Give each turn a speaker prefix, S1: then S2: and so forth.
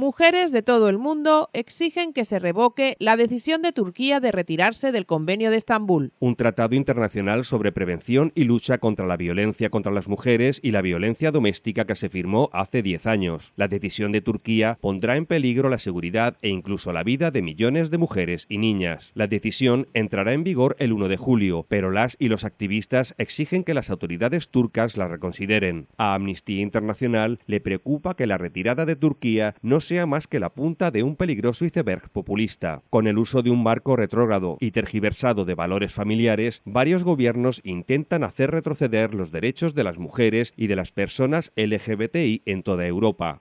S1: Mujeres de todo el mundo exigen que se revoque la decisión de Turquía de retirarse del Convenio de Estambul.
S2: Un tratado internacional sobre prevención y lucha contra la violencia contra las mujeres y la violencia doméstica que se firmó hace 10 años. La decisión de Turquía pondrá en peligro la seguridad e incluso la vida de millones de mujeres y niñas. La decisión entrará en vigor el 1 de julio, pero las y los activistas exigen que las autoridades turcas la reconsideren. A Amnistía Internacional le preocupa que la retirada de Turquía no sea más que la punta de un peligroso iceberg populista. Con el uso de un marco retrógrado y tergiversado de valores familiares, varios gobiernos intentan hacer retroceder los derechos de las mujeres y de las personas LGBTI en toda Europa.